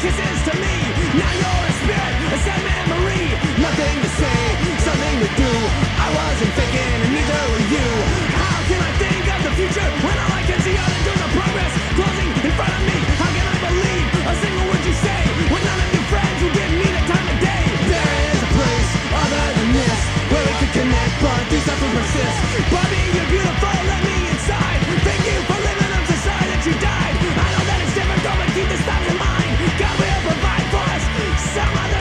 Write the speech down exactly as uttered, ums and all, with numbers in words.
kisses to me. Now you're a spirit, a sad memory. Nothing to say, something to do. I wasn't thinking, and neither were you. How can I think of the future when all I can see are the doors of progress closing in front of me? How can I believe a single word you say when none of your friends will give me the time of day? There is a place other than this where we could connect, but these something persists. Barbie, you're beautiful, let me inside. Thank you for living up to sorry that you died. I know that it's difficult, but keep this thought in mind. God will provide for us some other